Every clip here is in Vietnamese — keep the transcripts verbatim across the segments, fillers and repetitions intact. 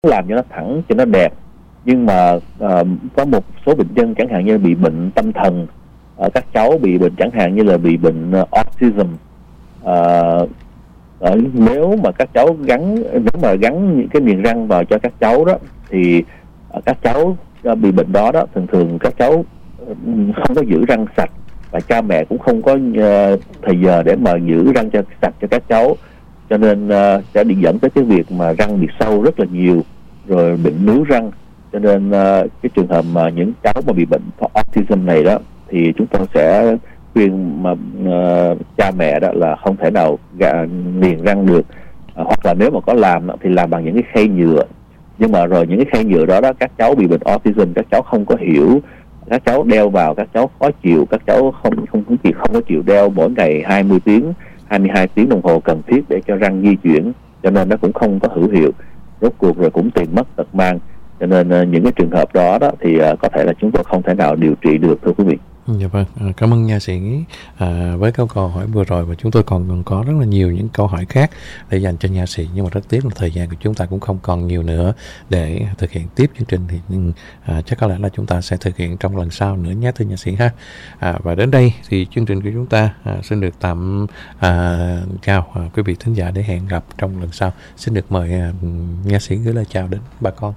làm cho nó thẳng cho nó đẹp. Nhưng mà uh, có một số bệnh nhân chẳng hạn như bị bệnh tâm thần, uh, các cháu bị bệnh chẳng hạn như là bị bệnh uh, autism. Uh, uh, nếu mà các cháu gắn nếu mà gắn những cái niềng răng vào cho các cháu đó thì uh, các cháu uh, bị bệnh đó đó thường thường các cháu uh, không có giữ răng sạch, và cha mẹ cũng không có uh, thời giờ để mà giữ răng cho sạch cho các cháu, cho nên uh, sẽ đi dẫn tới cái việc mà răng bị sâu rất là nhiều, rồi bệnh nướu răng. Cho nên uh, cái trường hợp mà những cháu mà bị bệnh autism này đó thì chúng tôi sẽ khuyên mà uh, cha mẹ đó là không thể nào gạ, niềng răng được, uh, hoặc là nếu mà có làm thì làm bằng những cái khay nhựa. Nhưng mà rồi những cái khay nhựa đó đó các cháu bị bệnh autism, các cháu không có hiểu, các cháu đeo vào các cháu khó chịu, các cháu không không không chịu không có chịu đeo mỗi ngày hai mươi tiếng, hai mươi hai tiếng đồng hồ cần thiết để cho răng di chuyển, cho nên nó cũng không có hữu hiệu, rốt cuộc rồi cũng tiền mất tật mang. Cho nên uh, những cái trường hợp đó đó thì uh, có thể là chúng tôi không thể nào điều trị được, thưa quý vị. Dạ vâng, cảm ơn nha sĩ à, với câu câu hỏi vừa rồi, và chúng tôi còn, còn có rất là nhiều những câu hỏi khác để dành cho nha sĩ, nhưng mà rất tiếc là thời gian của chúng ta cũng không còn nhiều nữa để thực hiện tiếp chương trình, thì à, chắc có lẽ là chúng ta sẽ thực hiện trong lần sau nữa nhé thưa nha sĩ ha. À, và đến đây thì chương trình của chúng ta à, xin được tạm à, chào à, quý vị thính giả để hẹn gặp trong lần sau. Xin được mời à, nha sĩ gửi lời chào đến bà con.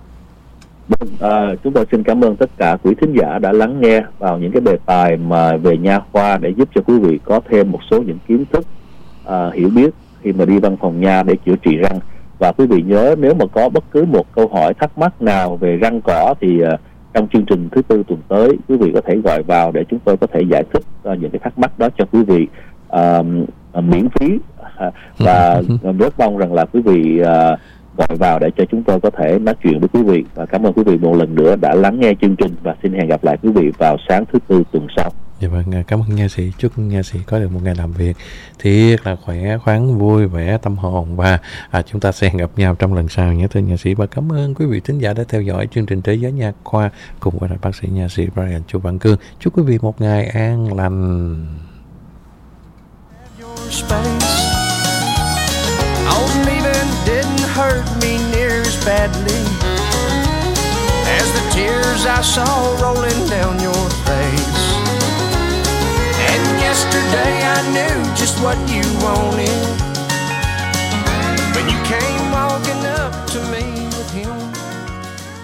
À, chúng tôi xin cảm ơn tất cả quý thính giả đã lắng nghe vào những cái đề tài mà về nha khoa, để giúp cho quý vị có thêm một số những kiến thức à, hiểu biết khi mà đi văn phòng nha để chữa trị răng. Và quý vị nhớ, nếu mà có bất cứ một câu hỏi thắc mắc nào về răng cỏ thì à, trong chương trình thứ tư tuần tới, quý vị có thể gọi vào để chúng tôi có thể giải thích à, những cái thắc mắc đó cho quý vị à, à, miễn phí. À, và rất mong rằng là quý vị à, gọi vào để cho chúng tôi có thể nói chuyện với quý vị. Và cảm ơn quý vị một lần nữa đã lắng nghe chương trình, và xin hẹn gặp lại quý vị vào sáng thứ tư tuần sau. Dạ vâng, cảm ơn nha sĩ. Chúc nha sĩ có được một ngày làm việc thiệt là khỏe khoắn, vui vẻ, tâm hồn, và à, chúng ta sẽ gặp nhau trong lần sau nhé thưa nha sĩ. Và cảm ơn quý vị thính giả đã theo dõi chương trình Thế giới nha khoa cùng với bác sĩ nha sĩ Brian Chu Văn Cương. Chúc quý vị một ngày an lành. Hurt me near as badly as the tears I saw rolling down your face. And yesterday I knew just what you wanted, but you came